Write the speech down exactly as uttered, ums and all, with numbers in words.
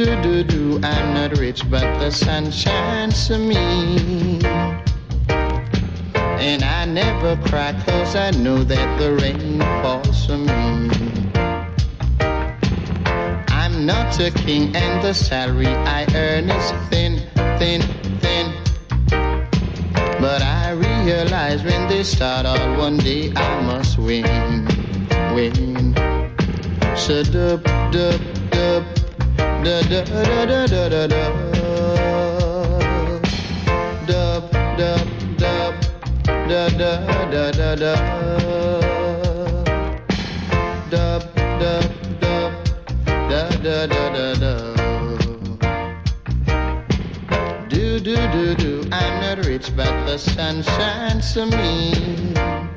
do do do, I'm not rich, but the sun shines to me. And I never cry, cause I know that the rain falls for me. I'm not a king, and the salary I earn is thin, thin, thin. But I realize when they start out, one day I must win, win. So dub, dub, dub, da da da da da da da. Dub, dub, dub, da da da da da. Dub, dub, dub, da da da da da. Do do do do, I'm not rich, but the sun shines to me.